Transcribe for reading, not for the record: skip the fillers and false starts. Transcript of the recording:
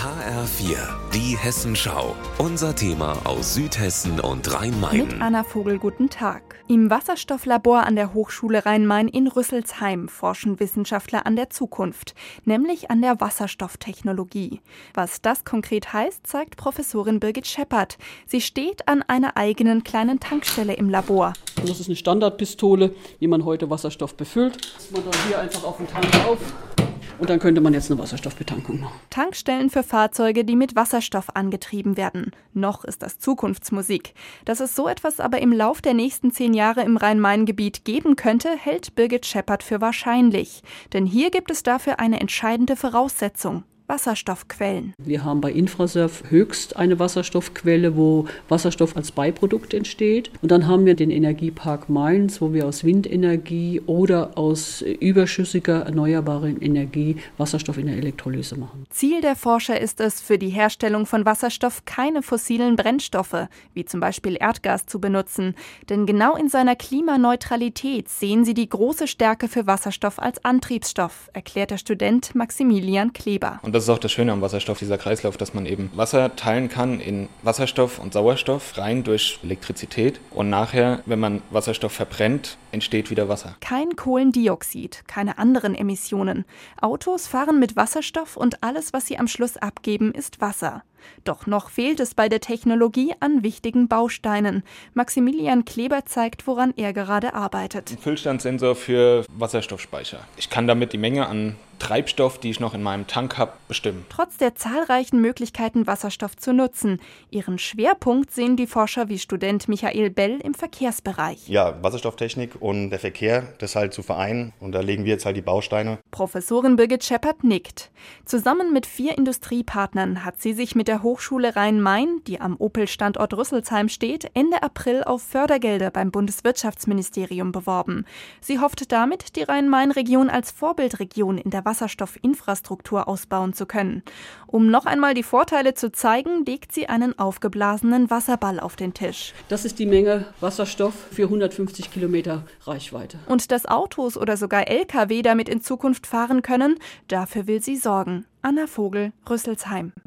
HR4, die Hessenschau. Unser Thema aus Südhessen und Rhein-Main. Mit Anna Vogel, guten Tag. Im Wasserstofflabor an der Hochschule Rhein-Main in Rüsselsheim forschen Wissenschaftler an der Zukunft, nämlich an der Wasserstofftechnologie. Was das konkret heißt, zeigt Professorin Birgit Scheppert. Sie steht an einer eigenen kleinen Tankstelle im Labor. Das ist eine Standardpistole, wie man heute Wasserstoff befüllt. Das man dann hier einfach auf den Tank auf. Und dann könnte man jetzt eine Wasserstoffbetankung machen. Tankstellen für Fahrzeuge, die mit Wasserstoff angetrieben werden. Noch ist das Zukunftsmusik. Dass es so etwas aber im Lauf der nächsten 10 Jahre im Rhein-Main-Gebiet geben könnte, hält Birgit Scheppert für wahrscheinlich. Denn hier gibt es dafür eine entscheidende Voraussetzung: Wasserstoffquellen. Wir haben bei Infrasurf höchst eine Wasserstoffquelle, wo Wasserstoff als Beiprodukt entsteht. Und dann haben wir den Energiepark Mainz, wo wir aus Windenergie oder aus überschüssiger erneuerbarer Energie Wasserstoff in der Elektrolyse machen. Ziel der Forscher ist es, für die Herstellung von Wasserstoff keine fossilen Brennstoffe, wie zum Beispiel Erdgas, zu benutzen. Denn genau in seiner Klimaneutralität sehen sie die große Stärke für Wasserstoff als Antriebsstoff, erklärt der Student Maximilian Kleber. Und das ist auch das Schöne am Wasserstoff, dieser Kreislauf, dass man eben Wasser teilen kann in Wasserstoff und Sauerstoff, rein durch Elektrizität. Und nachher, wenn man Wasserstoff verbrennt, entsteht wieder Wasser. Kein Kohlendioxid, keine anderen Emissionen. Autos fahren mit Wasserstoff und alles, was sie am Schluss abgeben, ist Wasser. Doch noch fehlt es bei der Technologie an wichtigen Bausteinen. Maximilian Kleber zeigt, woran er gerade arbeitet. Ein Füllstandssensor für Wasserstoffspeicher. Ich kann damit die Menge an Treibstoff, die ich noch in meinem Tank habe, bestimmen. Trotz der zahlreichen Möglichkeiten, Wasserstoff zu nutzen, ihren Schwerpunkt sehen die Forscher wie Student Michael Bell im Verkehrsbereich. Ja, Wasserstofftechnik und der Verkehr, das halt zu vereinen. Und da legen wir jetzt halt die Bausteine. Professorin Birgit Scheppert nickt. Zusammen mit 4 Industriepartnern hat sie sich mit der Hochschule Rhein-Main, die am Opel-Standort Rüsselsheim steht, Ende April auf Fördergelder beim Bundeswirtschaftsministerium beworben. Sie hofft damit, die Rhein-Main-Region als Vorbildregion in der Wasserstoffinfrastruktur ausbauen zu können. Um noch einmal die Vorteile zu zeigen, legt sie einen aufgeblasenen Wasserball auf den Tisch. Das ist die Menge Wasserstoff für 150 Kilometer Reichweite. Und dass Autos oder sogar Lkw damit in Zukunft fahren können, dafür will sie sorgen. Anna Vogel, Rüsselsheim.